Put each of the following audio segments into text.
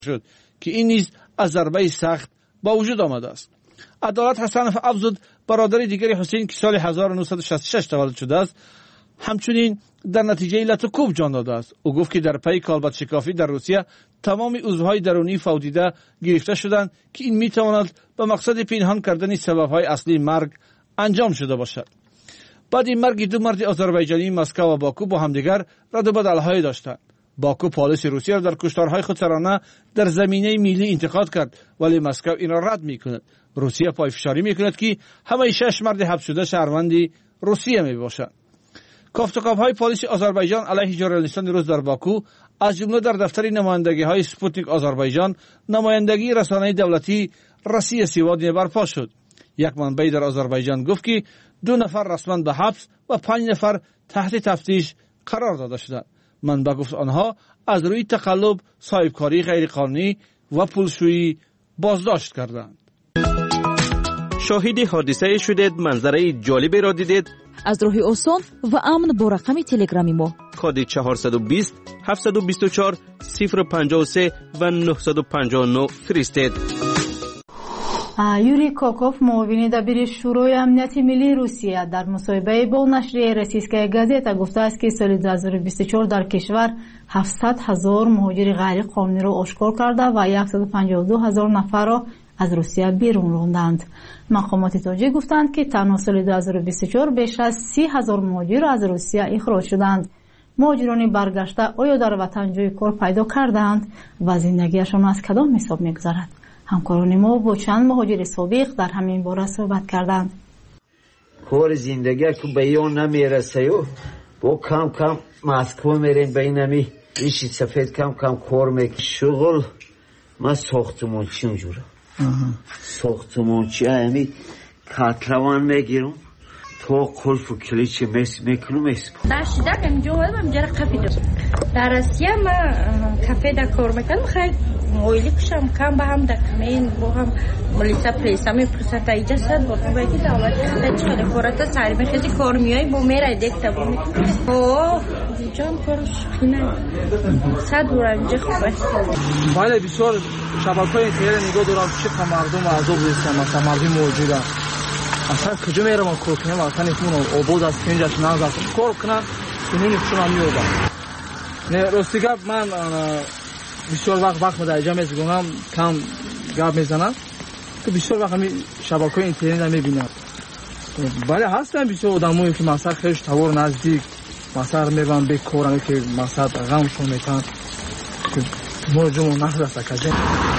شد که این نیز از ضربه سخت با وجود آمده است. عدالت حسنف افزود برادر دیگری حسین که سال 1966 تولد شده است همچنین در نتیجه علت کوب جان داده است. او گفت که در پی کالبد شکافی در روسیه تمام عضوهای درونی فودیده گرفته شدند که این میتواند به مقصد پنهان کردن سببهای اصلی مرگ انجام شده باشد. بعد این مرگ دو مرد آذربایجانی مسکو و باکو با همدیگر رد و بدل‌های داشتند. باکو پالیس روسیه را در کشتارهای خودسرانه در زمینه ملی انتقاد کرد ولی مسکو این را رد میکند. روسیه پایفشاری میکند که همه 6 مرد حبس شده شهروندی روسیه میباشند. کافتوکاوهای پلیس آذربایجان علیه ژورنالیستان روز در باکو از جمله در دفتر نمایندگی‌های سپوتنیک آذربایجان نمایندگی رسانه‌ای دولتی رسی سیواد برپا شد. یک منبع در آذربایجان گفت که 2 نفر رسما به حبس و 5 نفر تحت تفتیش قرار داده شدند. منبع گفت آنها از روی تقلب، صاحبکاری غیرقانونی و پولشویی بازداشت کردند. شاهد حادثه شدید، منظره جالبی را دیدید؟ از راه آسان و امن با رقم تلگرامی ما کد 420 724 053 و 959 فرستید. یوری کوکوف معاون دبیر شورای امنیت ملی روسیه در مصاحبه با نشریه روسیسکایا گازета گفته است که سال 2024 در کشور 700,000 مهاجر غیر قانونی را آشکار کرده و 152,000 نفر را از روسیه بیرون راندند. مقامات تاجیک گفتند که تنها سال 2024 بیش از 30,000 مهاجر از روسیه اخراج شدند. مهاجران برگشته آیا در وطن جای کار پیدا کردند و زندگیشان از کدام حساب می‌گذرد؟ همکاران ما با چند مهاجر سابق در همین باره صحبت کردند. کار زندگی که به ایان نمیرسه و با کم کم مسکو میرین به اینمی ایشی سفید کم کم کار میکنه. شغل ما ساختمانچی اونجوره ساختمانچی همی کتروان میگیرم تا قلف و کلیچی میکنم در شدک همینجا اومدم جره کافی دارم. در روسیه من کافه در کار میکنم. خیلی اویلی کشم کم به هم دکمین با هم ملیسا پلیسا میپرسد تا ایجا سد با تو باید دعوت کرده چقدر کارتا سری میخیزی کار میایی با میره دیکتا با میکنم اینجا هم کارش خینه صد برای اینجا خوبه. بله بسیار شبکه‌های اینترنت نگاه دارم چقدر مردم عذاب دیستن مثلا مردم موجوده اصلا کجا میرم کار کنم اصلا ایمون آباد از کنجاش نازد کار کنم اینونی کشم هم میوردم. نه راستی گفت من بسیار وقت در اینجا میزگونم کم گپ میزنم که بسیار وقت همین شبکه‌های اینترنت میبینم. بله هستن بسیار آدمایی که مثلا خیلی توار نزدیک مثلا میبرن به کارم که مثلا غمشون میتن که موجمون نخلصه کجا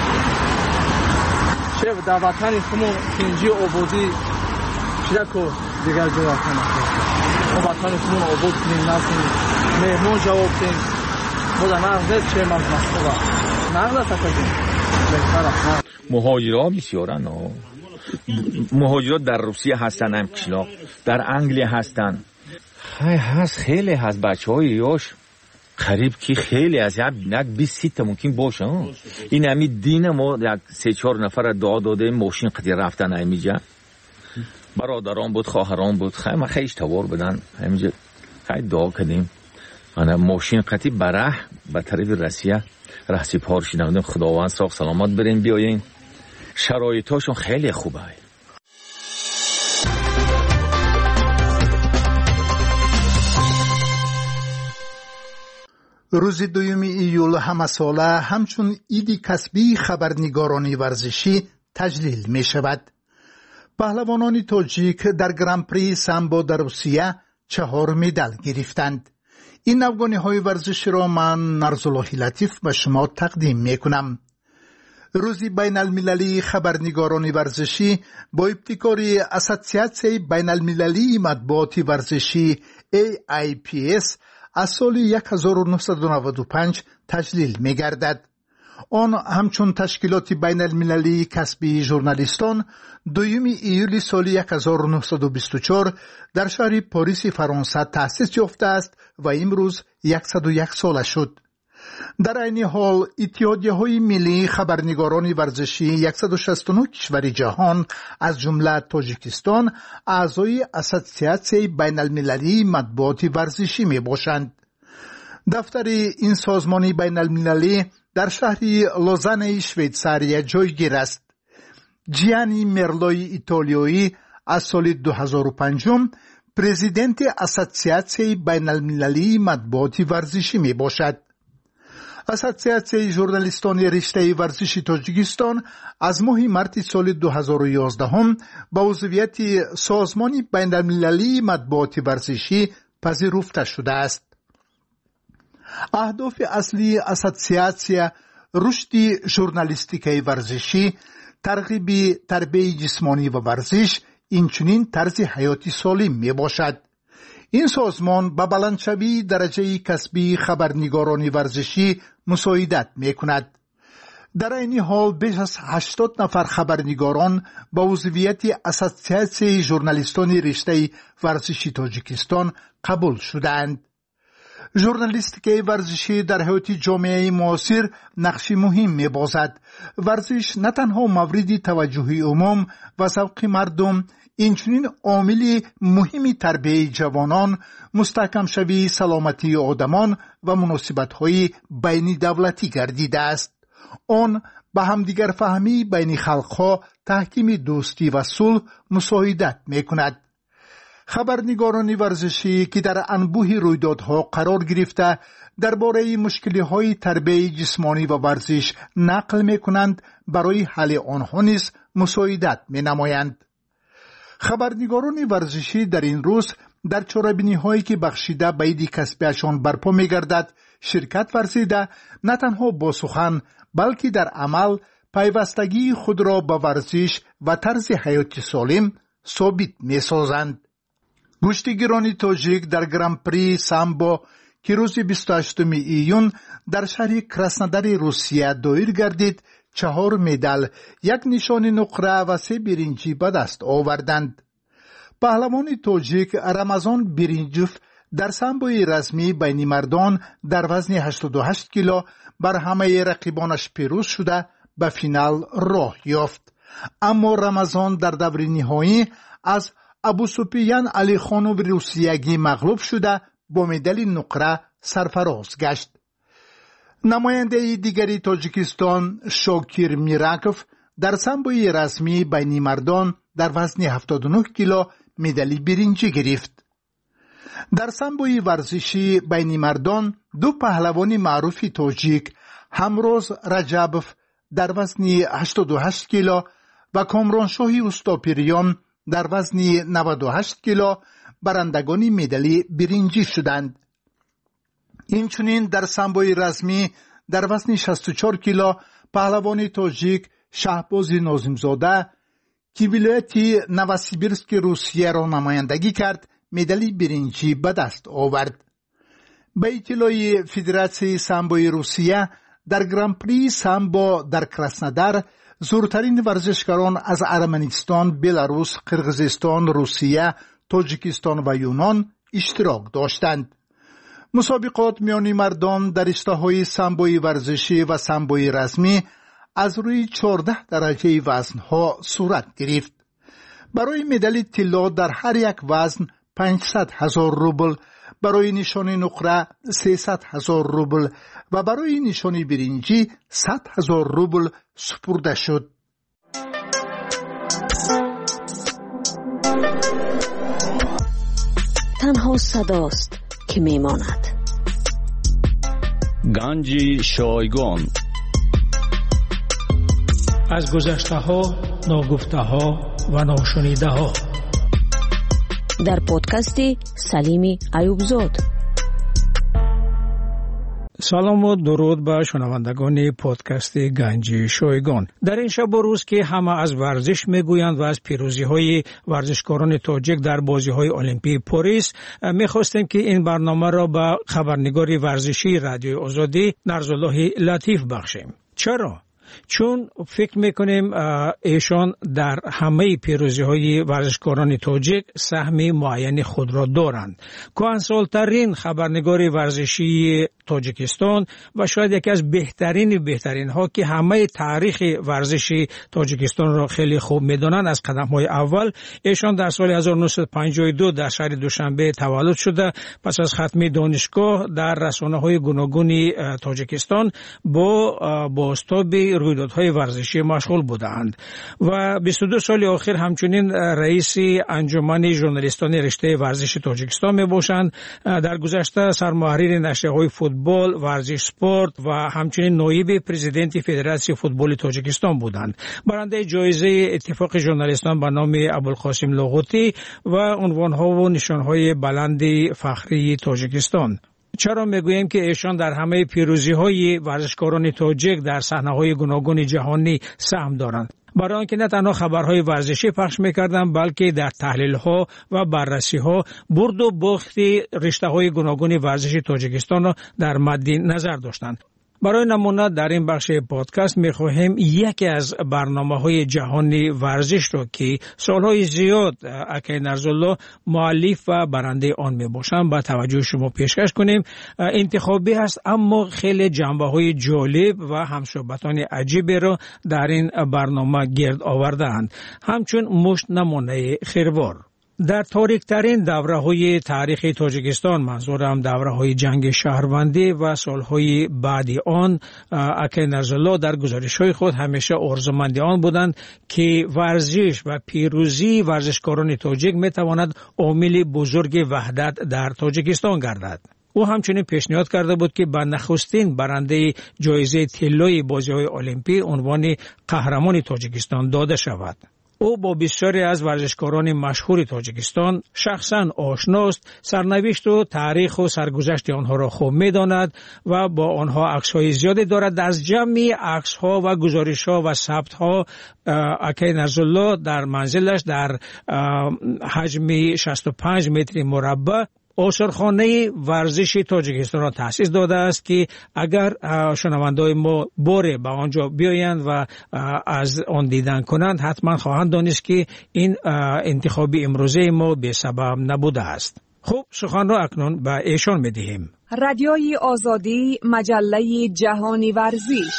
چه در وطن خمون کنجی آبادی چیده که دیگر جو وطن ما وطن خمون آباد کنیم نسیم مهمون جواب کنیم بوده نغزه چه مزمسته نغزه کجا مهاجرها بسیارن مهاجرات در روسیه هستن هم کشلاق در انگلیه هستن هست خیلی هست بچه های یاش قریب که خیلی از یک 20 تا ممکن باشه. این همی دین ما یک 3-4 نفر دعا داده ماشین قدی رفتن همیجا برادران بود خواهران بود خیلی خیلی توار بدن همیجا خیلی دعا کردیم انا ماشین قدی بره به طرف روسیه رهسی پارشی نمودیم خداوند ساق سلامت بریم بیاییم شرایطاشون خیلی خوبه. روز 2 ایول همه ساله همچون عید کسبی خبرنگارانی ورزشی تجلیل می شود. پهلوانان تاجیک در گران پری سامبو در روسیه 4 مدال گرفتند. این افغانی های ورزشی را من نرزالله لطیف به شما تقدیم می کنم. روز بین المللی خبرنگاران ورزشی با ابتکار اسوسیاسیون بین المللی مطبوعات ورزشی AIPS از سال 1995 تجلیل می گردد. آن همچون تشکیلات بین المللی کسبی ژورنالیستان 2 ایول سال 1924 در شهر پاریس فرانسه تأسیس یافته است و امروز 101 ساله شد. در این حال اتحادیه‌های ملی خبرنگاران ورزشی 169 کشور جهان از جمله تاجیکستان اعضای اسوسیاسیون بین المللی مطبوعات ورزشی می باشند. دفتر این سازمان بین المللی در شهر لوزان شویتساریا جایگیر است. جیانی مرلوی ایتالیایی از سال 2005 پرزیدنت اسوسیاسیون بین المللی مطبوعات ورزشی می باشد. اسوسیاسیون ژورنالیستان رشته ورزشی تاجیکستان از ماه مارس سال 2011 با عضویت سازمان بین المللی مطبوعات ورزشی پذیرفته شده است. اهداف اصلی اسوسیاسیون رشد ژورنالیستیک ورزشی، ترغیب تربیت جسمانی و ورزش، اینچنین طرز حیاتی سالم می باشد. این سازمان با بلندشوی درجه کسبی خبرنگاران ورزشی مساعدت می کند. در این حال بیش از 80 نفر خبرنگاران با عضویت اسوسیاسیون ژورنالیستان رشته ورزشی تاجیکستان قبول شدند. ژورنالیستیک ورزشی در حیات جامعه معاصر نقش مهم می‌بازد. ورزش نه تنها مورد توجه عموم و ذوق مردم، اینچنین عامل مهمی تربیت جوانان، مستحکم شوی سلامتی آدمان و مناسبت‌های بین دولتی گردیده است. آن به همدیگر فهمی بین خلق‌ها، تحکیم دوستی و صلح مساعدت می‌کند. خبرنگاران ورزشی که در انبوه رویدادها قرار گرفته درباره مشکل‌های تربیت جسمانی و ورزش نقل می‌کنند، برای حل آنها نیز مساعدت می‌نمایند. خبرنگاران ورزشی در این روز در چاره‌بینی‌هایی که بخشیده به عید کسبیشان برپا می‌گردد شرکت ورزیده، نه تنها با سخن بلکه در عمل پیوستگی خود را به ورزش و طرز حیات سالم ثابت می‌سازند. گشتیگران تاجیک در گرانپری سامبو که روز 28 ایون در شهر کراسنودار روسیه دایر گردید 4 مدال، 1 نشان نقره و 3 برنجی به دست آوردند. پهلوان تاجیک رمضان برنجوف در سامبوی رسمی بین مردان در وزن 88 کیلو بر همه رقیبانش پیروز شده به فینال راه یافت. اما رمضان در دور نهایی از ابوسفیان علی خانوف روسیگی مغلوب شده با مدال نقره سرفراز گشت. نماینده دیگری تاجیکستان شاکیر میراکوف در سامبوی رسمی بین مردان در وزن 79 کیلو مدال برنجی گرفت. در سامبوی ورزشی بین مردان 2 پهلوان معروف تاجیک همروز رجبوف در وزن 88 کیلو و کامرانشاهی اوستاپیریان در وزن 98 کیلو برندگان مدال برنجی شدند. اینچنین در سامبوی رسمی در وزن 64 کیلو پهلوان تاجیک شهباز ناظمزاده که ولایت نوسیبیرسک روسیه را نمایندگی کرد مدال برنجی به دست آورد. به اطلاع فدراسیون سامبوی روسیه در گرانپری سامبو در کراسنودار زورترین ورزشکاران از ارمنستان، بلاروس، قرقیزستان، روسیه، تاجیکستان و یونان اشتراک داشتند. مسابقات میان مردان در رشته‌های سامبوی ورزشی و سامبوی رسمی از روی 14 درجه وزنها صورت گرفت. برای مدال طلا در هر یک وزن 500,000 روبل، برای نشان نقره 300,000 روبل و برای نشان برنجی 100,000 روبل سپرده شد. تنها صداست که میماند. گنج شایگان از گذشته ها، ناگفته ها و ناشنیده ها در پادکست سلیمی ایوبزاد. سلام و درود به شنوندگان پادکست گنج شایگان. در این شب و روز که همه از ورزش میگویند و از پیروزی های ورزشکاران تاجیک در بازی های المپیک پاریس، میخواستیم که این برنامه را به خبرنگار ورزشی رادیو آزادی نرزالله لطیف بخشیم. چرا؟ چون فکر میکنیم ایشان در همه پیروزی های ورزشکاران تاجیک سهم معین خود را دارند. کهنسال‌ترین خبرنگار ورزشی تاجیکستان و شاید یکی از بهترین ها که همه تاریخ ورزشی تاجیکستان را خیلی خوب میدانند از قدم های اول، ایشان در سال 1952 در شهر دوشنبه تولد شده. پس از ختم دانشگاه در رسانه های گوناگون تاجیکستان با بازتاب رویدادهای ورزشی مشغول بودند و 22 سال آخر همچنین رئیس انجمن ژورنالیستان رشته ورزش تاجیکستان می باشند. در گذشته سرمحریر نشریه‌های فوتبال، ورزش، اسپورت و همچنین نایب پرزیدنت فدراسیون فوتبال تاجیکستان بودند. برنده جایزه اتفاق ژورنالیستان به نام ابوالقاسم لاغوتی و عنوان‌ها و نشان‌های بلند فخری تاجیکستان. چرا میگوییم که ایشان در همه پیروزی‌های ورزشکاران تاجیک در صحنه‌های گوناگون جهانی سهم دارند؟ برای آنکه نه تنها خبرهای ورزشی پخش می‌کردند بلکه در تحلیل‌ها و بررسی‌ها برد و باخت رشته‌های گوناگون ورزشی تاجیکستان را در مد نظر داشتند. برای نمونه در این بخش پادکست می‌خواهیم یکی از برنامه‌های جهانی ورزش را که سال‌های زیاد اکی نرزالله مؤلف و برنده آن می‌باشند با توجه شما پیشکش کنیم. انتخابی است اما خیلی جنبه‌های جالب و همصحبتان عجیبی را در این برنامه گرد آورده‌اند، همچون مشت نمونه خیروار. در تاریک‌ترین دوره‌های تاریخ تاجیکستان، منظورم دوره‌های جنگ شهروندی و سال‌های بعد آن، اکی نرزالله در گزارش‌های خود همیشه آرزومند آن بودند که ورزش و پیروزی ورزشکاران تاجیک می‌تواند عامل بزرگ وحدت در تاجیکستان گردد. او همچنین پیشنهاد کرده بود که به نخستین برنده جایزه طلای بازی‌های المپی عنوان قهرمان تاجیکستان داده شود. او با بسیاری از ورزشکاران مشهور تاجیکستان شخصا آشناست، سرنوشت و تاریخ و سرگذشت آنها را خوب می‌داند و با آنها عکس‌های زیادی دارد. از جمع عکس‌ها و گزارش‌ها و ثبت‌ها اکی نرزالله در منزلش در حجم 65 متر مربع آثارخانه ورزش تاجیکستان را تأسیس داده است که اگر شنونده‌های ما باره به آنجا بیایند و از آن دیدن کنند حتما خواهند دانست که این انتخابی امروزه ما به سبب نبوده است. خب سخن را اکنون به ایشان می‌دهیم. رادیوی آزادی، مجله جهانی ورزش.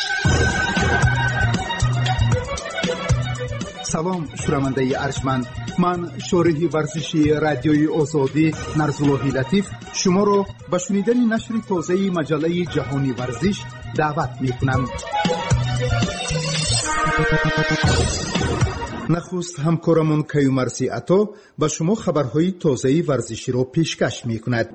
سلام شنونده ارجمند، من شارح ورزشی رادیوی آزادی نرزالله لطیف شما را به شنیدن نشر تازه مجله جهانی ورزش دعوت می‌کنم. نخست همکارمون کیومرسی عطا به شما خبرهای تازه ورزشی را پیشکش می‌کند.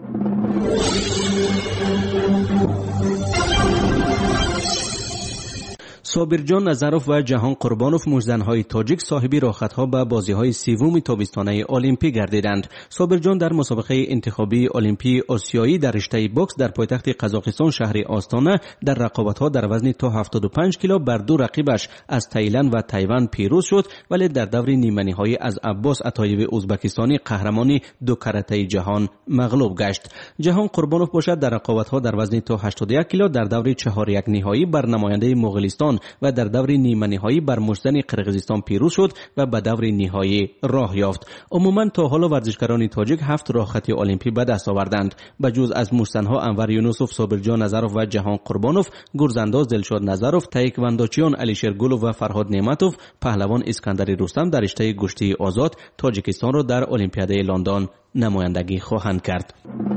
صابرجان نظروف و جهان قربانوف مجزن‌های تاجیک صاحبی راحت‌ها به بازی‌های سوم تابستانه المپی گردیدند. صابرجان در مسابقه انتخابی المپی آسیایی در رشته بوکس در پایتخت قزاقستان شهر آستانه در رقابت‌ها در وزن تا 75 کیلو بر دو رقیبش از تایلند و تایوان پیروز شد، ولی در دور نیمه‌نهایی از عباس عطایب ازبکستانی قهرمانی دو کرته جهان مغلوب گشت. جهان قربانوف باشد در رقابت‌ها در وزن تا 81 کیلو در دور 4-1 نهایی بر نماینده مغولستان و در دور نیمه نهایی بر مجزن قرقیزستان پیروز شد و به دور نهایی راه یافت. عموما تا حالا ورزشکاران تاجیک 7 راحتی المپی به دست آوردند. بجز از مجزن‌ها انور یونسوف، صابرجان نظروف و جهان قربانوف، گرزانداز دلشاد نظروف، تایکواندوچیان علیشیر گلوف و فرهاد نعمتوف، پهلوان اسکندری رستم در رشته گشتی آزاد تاجیکستان را در المپیاد لندن نمایندگی خواهند کرد.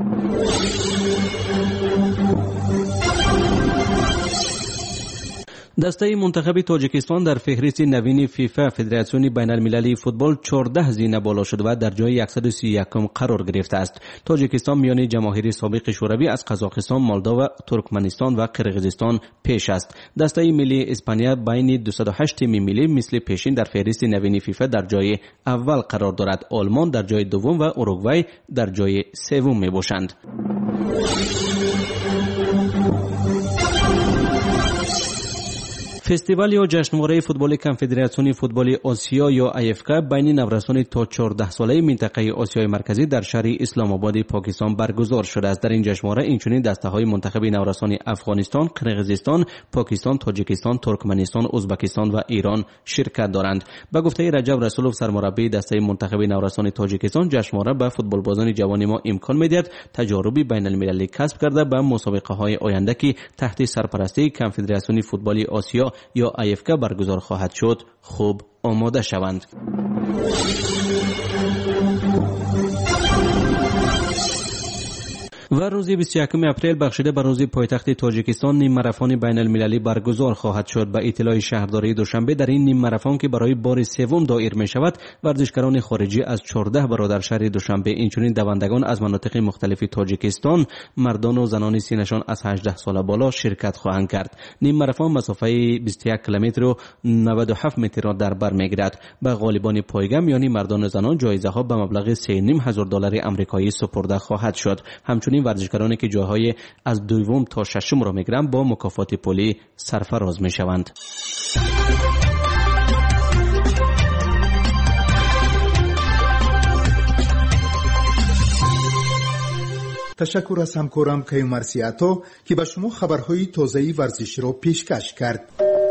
دسته منتخب تاجیکستان در فهرست نوین فیفا فدراسیون بین المللی فوتبال 14 زینه بالا شده و در جای 131 قرار گرفته است. تاجیکستان میان جماهیر سابق شوروی از قزاقستان، مولداوا، ترکمنستان و قرقیزستان پیش است. دسته ملی اسپانیا بین 208 تیم ملی مثل پیشین در فهرست نوین فیفا در جای اول قرار دارد. آلمان در جای دوم و اوروگوئه در جای سوم میباشند. فستیوال یا جشنواره فوتبال کنفدراسیون فوتبال آسیا یا IFK بین نورسان تا 14 ساله منطقه آسیای مرکزی در شهر اسلام آباد پاکستان برگزار شده است. در این جشنواره اینچنین دسته‌های منتخب نورسان افغانستان، قرقیزستان، پاکستان، تاجیکستان، ترکمنستان، ازبکستان و ایران شرکت دارند. به گفته رجب رسولوف سرمربی دسته منتخب نورسان تاجیکستان، جشنواره به فوتبالبازان جوان ما امکان می‌دهد تجاربی بین المللی کسب کرده به مسابقه‌های آینده که تحت سرپرستی کنفدراسیون فوتبال آسیا یا IFK برگزار خواهد شد خوب آماده شوند. و روز 21 اپریل بخشیده به روز پایتخت تاجیکستان نیم ماراتون بین المللی برگزار خواهد شد. به اطلاع شهرداری دوشنبه در این نیم ماراتون که برای بار سوم دایر می شود، ورزشکاران خارجی از 14 برادر شهر دوشنبه اینچنین دوندگان از مناطق مختلف تاجیکستان، مردان و زنان سینشان از 18 سال بالا شرکت خواهند کرد. نیم ماراتون مسافه 21 کیلومتر و 97 متر را در بر میگیرد. به غالبان پایگام یعنی مردان و زنان جایزه ها به مبلغ $3,500 آمریکایی سپرده خواهد شد. همچنین ورزشکارانی که جایهای از دوم تا ششم را میگیرند با مکافات پولی سرفراز میشوند. تشکر از همکارم کیومر سیاتو که به شما خبرهای تازه ورزشی را پیشکش کرد.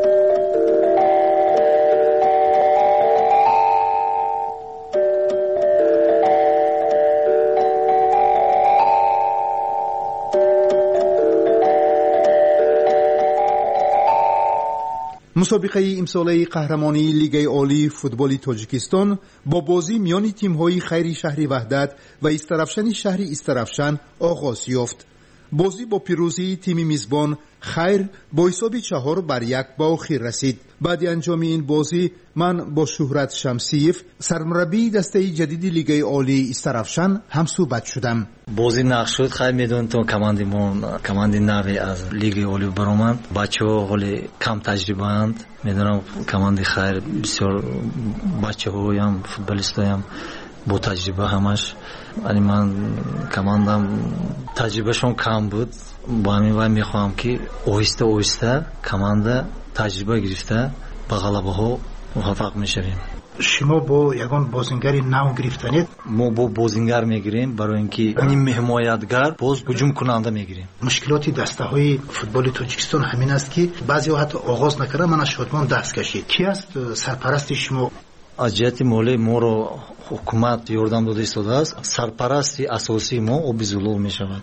مسابقه امساله قهرمانی لیگ عالی فوتبال تاجیکستان با بازی میان تیم‌های خیر شهر وحدت و استرافشن شهر استرافشن آغاز یافت. بازی با پیروزی تیم میزبان خیر با حساب 4-1 به آخر رسید. بعد انجام این بازی من با شهرت شمسیف سرمربی دسته جدید لیگ عالی استرافشن هم صحبت شدم. بازی نقش شد. خیلی میدون تو کماندی نوی از لیگ عالی برآمد. بچه‌ها خیلی کم تجربه اند. میدونم کماندی خیر بسیار بچه‌ها هم فوتبالیستا هم با تجربه همش. ولی من کماندم تجربهشون کم بود. با همین وای میخوام که آهسته کمانده تجربه گرفته به غلبه ها موفق میشویم. شما با یگان بازیگر نو گرفتنید؟ ما با بازیگر میگیریم برای اینکه این حمایتگر باز هجوم کننده میگیریم. مشکلاتی دسته های فوتبال تاجیکستان همین است که بعضی حتی آغاز نکردن من از شادمان دست کشید. کی است سرپرست شما؟ از جهت مالی ما رو حکومت یاردم داده ایستاده است. سرپرستی اساسی ما آبی زلول می شود.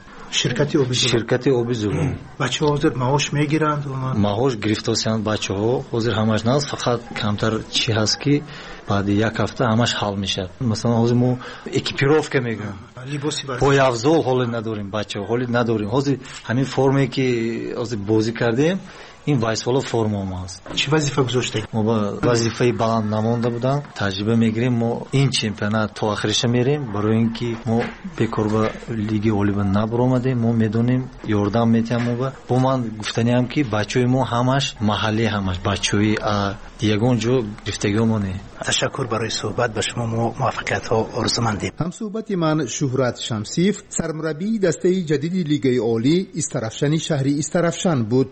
شرکت آبی زلول. بچه ها حاضر معاش می گیرند؟ معاش گرفته هستند بچه ها. حاضر همش نه، فقط کمتر چی هست که بعد یک هفته همش حل میشه. مثلا حاضر ما اکیپیروفکا میگم، پای افزال حالی نداریم، بچه ها حالی نداریم. حاضر همین فرمی که حاضر بازی کردیم این وایسوالا فرما ماست. چه وظیفه گذاشته؟ ما با وظیفه بلند نمونده بودم. تجربه میگیریم. ما این چمپیونات تا آخرش میریم برای اینکه ما بکار به لیگ عالی نبرآمدیم. ما میدونیم یاردم میتیم. با من گفتنی هم که بچهای ما همش محلی، همش بچهای یگان جو گفتگیمونه. تشکر برای صحبت. به شما موفقیت ها آرزومندیم. هم صحبت من شهرت شمسیف سرمربی دسته جدید لیگ عالی استرافشن شهری استرافشن بود.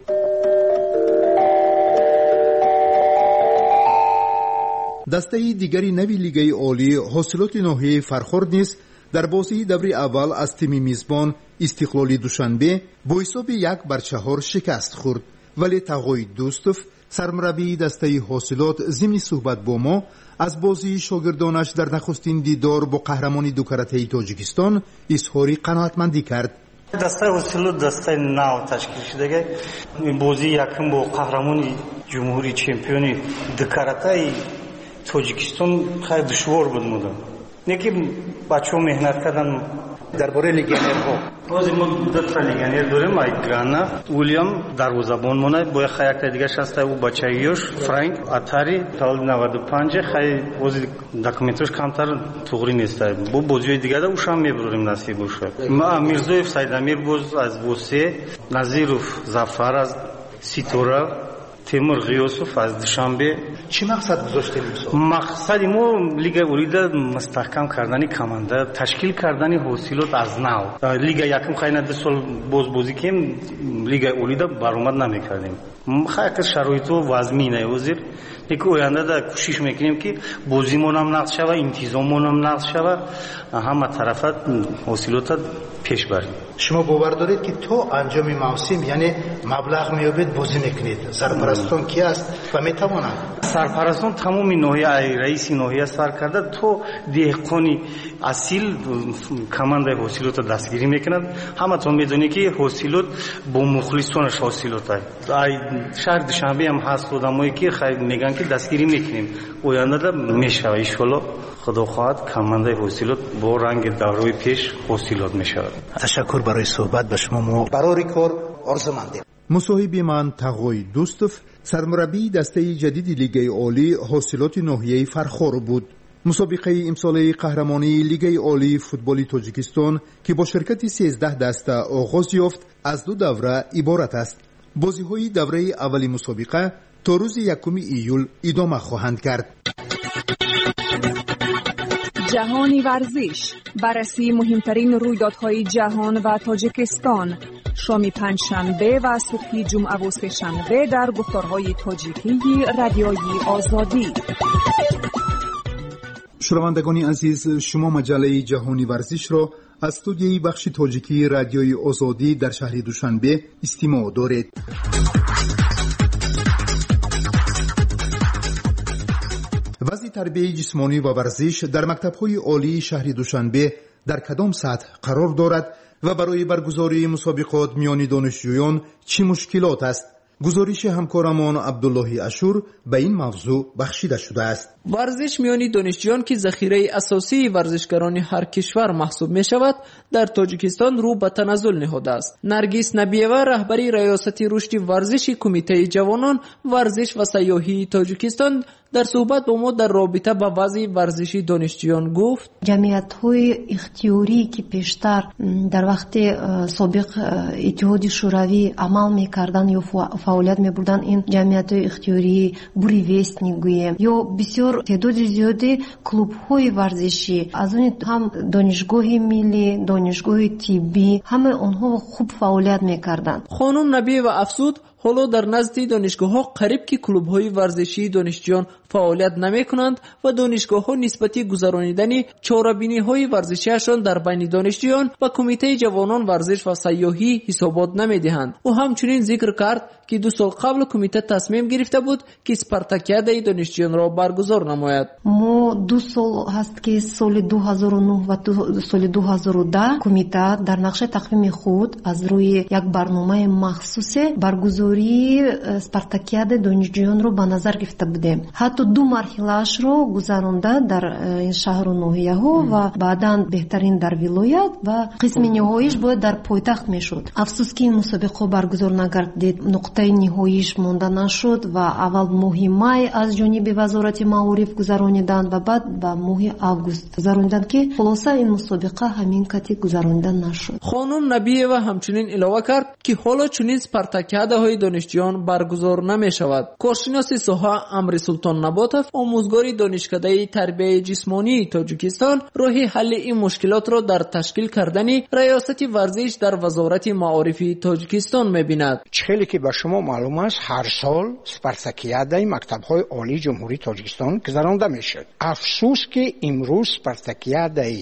دسته دیگری نوی لیگ عالی حاصلات ناحیه فرخورد نیز در بازی دور اول از تیم میزبان استقلال دوشنبه با حساب 1-4 شکست خورد. ولی تقوی دوستوف سرمربی دسته حاصلات ضمن صحبت با ما از بازی شاگردانش در نخستین دیدار با قهرمانی دو کرته تاجیکستان اظهار قناعتمندی کرد. دسته حاصلات دسته نو تشکیل شده. این بازی یکم با قهرمانی جمهوری چمپیونی دو کرته تاجیکستان خیلی دشوار بود مودم. نیکی بچه‌ها مهنت کردن درباره لیگنرها. از ما دو تا لیگنر داریم. ایگرانا، ویلیام دروازه‌بان مونه. با یک دیگه هست او بچه‌یوش فرانک اتاری سال 95 خیلی بازی داکومنتش کمتر توغری نیست. با بازی دیگه دا اوشام میبریم نصیب بشه. ما میرزویف سیدامیر باز از بوسه، نظیروف زفر از سیتورا، تیمور غیوسوف از دوشنبه. چی مقصد گذاشته میشه؟ مقصد ما لیگ عالی مستحکم کردن کمانده، تشکیل کردن حاصلات از نو. لیگ یکم خیلی دو سال بازی کردیم، لیگ عالی برآمد نمیکردیم. خیلی شرایط و وضعی وزیر یک آینده در کوشش میکنیم که بازیمون هم نقض شود، انتظاممون هم نقض شود، همه طرفت حاصلات پیش بریم. شما باور دارید که تو انجام موسم یعنی مبلغ میابید بازی میکنید؟ سرپرستان کی است و میتوانند؟ سرپرستان تمام ناحیه رئیس ناحیه سر کرده تو دهقانی اصیل کمانده حاصلات دستگیری میکنند. همه تو میدونی که حاصلات با مخلصانش حاصلات است. شهر دوشنبه هم هست آدمایی که خیلی میگن که دستگیری میکنیم، آینده میشه ان شاء الله خدا خواهد کمانده حاصلات با رنگ دورای پیش حاصلات میشه. تشکر برای صحبت با شما. ما برای کار آرزومندیم. مصاحبه من تقوی دوستوف، سرمربی دسته جدید لیگ عالی حاصلات ناحیه فرخار بود. مسابقه امساله قهرمانی لیگ عالی فوتبال تاجیکستان که با شرکت 13 دسته آغاز یافت از 2 دوره عبارت است. بازی‌های دوره اولی مسابقه تا روز 1 ایول ادامه خواهند کرد. جهانی ورزش، بررسی مهمترین رویدادهای جهان و تاجیکستان، شام پنجشنبه و صبح جمعه و سه‌شنبه در گفتارهای تاجیکی رادیوی آزادی. شنوندگان عزیز، شما مجله جهانی ورزش را از استودیوی بخش تاجیکی رادیوی آزادی در شهر دوشنبه استماع دارید. وضع تربیت جسمانی و ورزش در مکتب‌های عالی شهر دوشنبه در کدام سطح قرار دارد و برای برگزاری مسابقات میان دانشجویان چه مشکلات است؟ گزارش همکارمان عبدالله اشور به این موضوع بخشیده شده است. ورزش میان دانشجویان که ذخیره اساسی ورزشکاران هر کشور محسوب می شود، در تاجیکستان رو به تنزل نهاده است. نرگس نبیوه رهبری ریاست رشد ورزشی کمیته جوانان ورزش و سیاحی تاجیکستان در صحبت با ما در رابطه با وضع ورزشی دانشجویان گفت: جمعیت‌های اختیاری که پیشتر در وقت سابق اتحاد شوروی عمل می‌کردند یا فعالیت می‌بردند، این جمعیت‌های اختیاری بوریوست می‌گوییم یا بسیار تعداد زیادی کلوب‌های ورزشی، از اون هم دانشگاه ملی، دانشگاه طبی، همه آنها خوب فعالیت می‌کردند. خانم نبی و افسود حالا در نزد دانشگاه‌ها قریب که کلوب‌های ورزشی دانشجویان فعالیت نمی‌کنند و دانشگاه‌ها نسبتی گذرانیدن چاره‌بینی‌های ورزشی‌شان در بین دانشجویان و کمیته جوانان ورزش و سیاحی حسابات نمی‌دهند. او همچنین ذکر کرد که 2 سال قبل کمیته تصمیم گرفته بود که اسپارتاکیاده دانشجویان را برگزار نماید. ما 2 سال هست که سال 2009 و سال 2010 کمیته در نقشه تقویم خود از روی یک برنامه مخصوص برگزاری اسپارتاکیاده دانشجویان رو به نظر گرفته بودیم. حتی 2 مرحله‌اش رو گذرانده در این شهر و ناحیه‌ها و بعداً بهترین در ولایت و قسم نهاییش باید در پایتخت میشد. افسوس که این مسابقه برگزار نگردید، نقطه نهاییش مانده نشد و اول ماه مای از جانب وزارت معارف گذراندند و بعد به ماه آگوست گذراندند که خلاصه این مسابقه همین کتی گذرانده نشد. خانم نبیه و همچنین علاوه کرد که حالا چنین اسپارتاکیاده‌های دانشجویان برگزار نمی‌شود. کارشناس ساحه امر سلطان نباتов، آموزگار دانشکده تربیت جسمانی تاجیکستان، راه حل این مشکلات را در تشکیل کردن ریاست ورزش در وزارت معارف تاجیکستان می‌بیند. چیزی که به شما معلوم است، هر سال اسپارتاکیاده مکتب‌های عالی جمهوری تاجیکستان گذرانده می‌شود. افسوس که امروز اسپارتاکیاده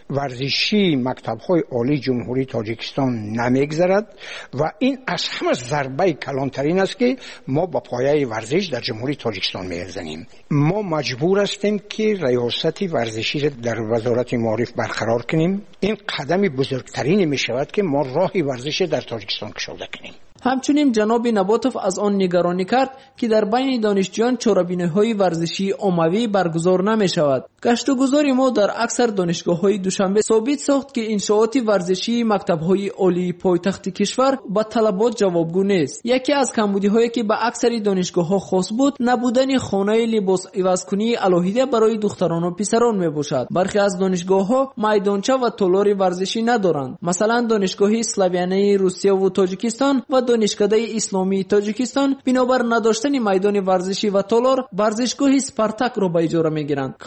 ورزشی مکتب‌های عالی جمهوری تاجیکستان نمی‌گذرد و این از همه ضربه کلانترین است که ما با پایه ورزش در جمهوری تاجیکستان می‌زنیم. ما مجبور هستیم که ریاست ورزشی را در وزارت معارف برقرار کنیم. این قدم بزرگترین می‌شود که ما راه ورزش در تاجیکستان کشاده کنیم. همچنین جناب نباتов از آن نگرانی کرد که در بین دانشجویان چاره‌بینی‌های ورزشی عمومی برگزار نمی‌شود. گشت و گذار ما در اکثر دانشگاه‌های دوشنبه ثابت ساخت که انشاءات ورزشی مکتب‌های عالی پایتخت کشور با طلبات جوابگو نیست. یکی از کمبودی‌هایی که به اکثر دانشگاه‌ها خاص بود، نبودن خانه لباس عوض‌کنی الهیده برای دختران و پسران میباشد. برخی از دانشگاه‌ها میدانچه و تالار ورزشی ندارند. مثلا دانشگاه اسلاویانه روسیه و تاجیکستان و دانشکده اسلامی تاجیکستان بنابر نداشتن میدان ورزشی و تالار ورزشگاه اسپارتاک را به اجاره میگیرند. کلانترین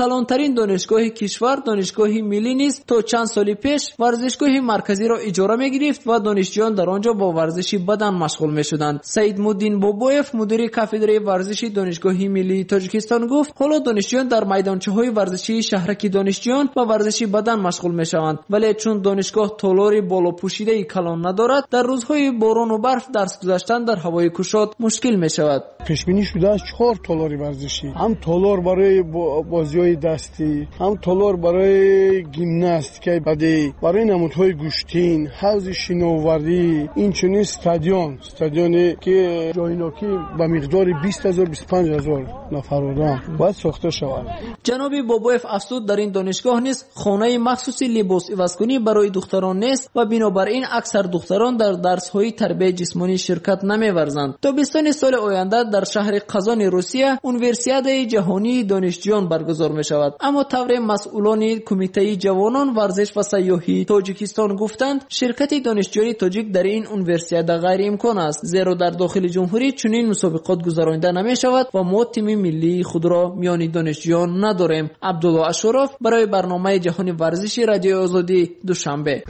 این دانشگاه کشور دانشگاه ملی نیز تا چند سال پیش ورزشگاه مرکزی را اجاره می‌گرفت و دانشجویان در آنجا با ورزش بدن مشغول می‌شدند. سعید مودین بابویف مدیر کافدره ورزشی دانشگاه ملی تاجیکستان گفت حالا دانشجویان در میدانچه‌های ورزشی شهرک دانشجویان و ورزشی بدن مشغول می‌شوند، ولی چون دانشگاه تالار بالا پوشیده کلان ندارد در روزهای باران و برف درس گذاشتن در هوای گشاد مشکل می‌شود. پیش بینی شده است 4 تالار ورزشی، هم تالار برای بازی‌های دستی، هم تالار برای گیمناستیک بدی، برای نمودهای گوشتین، حوض شناوری، این چنین استادیومی که جاییناکی به مقدار 20000 25000 نفر آدم باید ساخته شود. جناب بابویف افزود در این دانشگاه نیز خانه مخصوصی لباس عوض‌کنی برای دختران نیست و بنابراین اکثر دختران در درس‌های تربیت جسمانی شرکت نمی‌ورزند. تابستان سال آینده در شهر قزان روسیه اونیورسیاد جهانی دانشجویان برگزار می‌شود، اما طور مسئولان کمیته جوانان ورزش و سیاحی تاجیکستان گفتند شرکت دانشجویان تاجیک در این اونیورسیاد غیر امکان است، زیرا در داخل جمهوری چنین مسابقات گذرانده نمی‌شود و ما تیم ملی خود را میان دانشجویان نداریم. عبدالله اشرف برای برنامه جهانی ورزشی رادیو آزادی دوشنبه.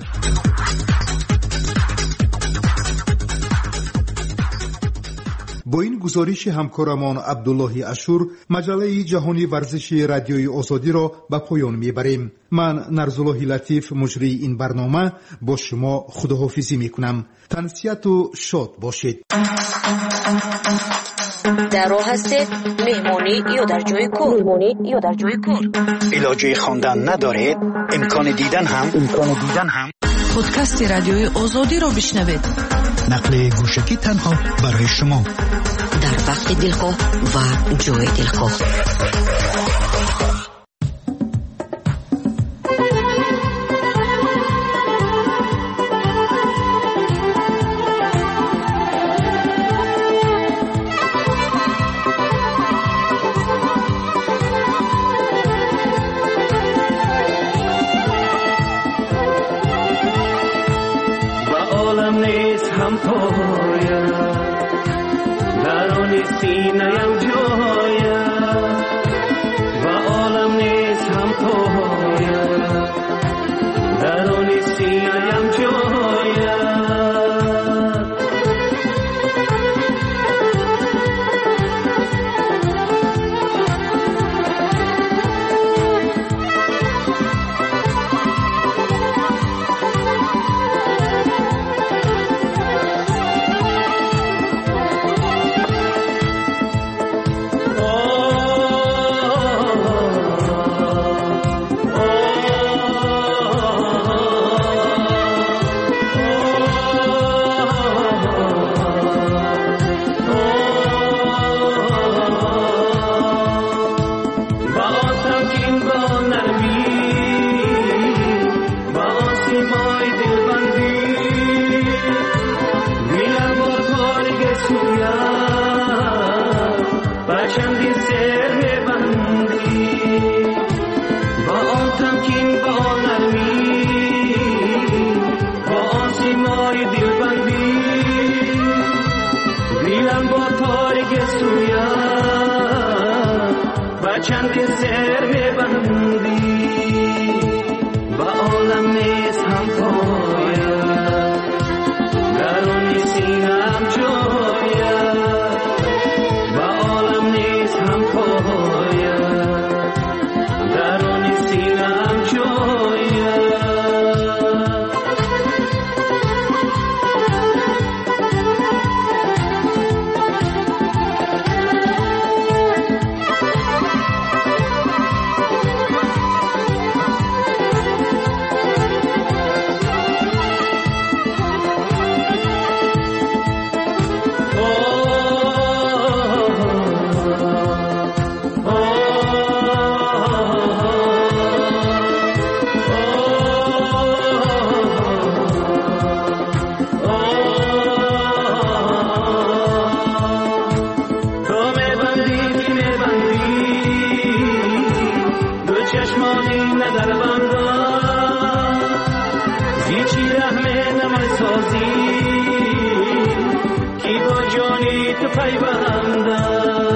با این گزارش همکارمان عبدالله اشور مجله جهانی ورزشی رادیوی آزادی را به پایان میبریم. من نرزالله لطیف مجری این برنامه با شما خداحافظی میکنم. تنسیت و شاد باشید. در راه هستید مهمانی یا در جای کار علاجه خواندن ندارید، امکان دیدن هم پادکست رادیوی آزادی را بشنوید. نقل گوشکی تنها برای شما در وقت دلخواه و جای دلخواه. سینه‌ام جویا و عالم نیست هم پایا درون سینه‌ام جویا چند سر میبندی با عالم نیست هم پایا درون سینه‌ام جویا با عالم نیست هم پایا درون سینه‌ام جویا کی با جانی تو پیوندم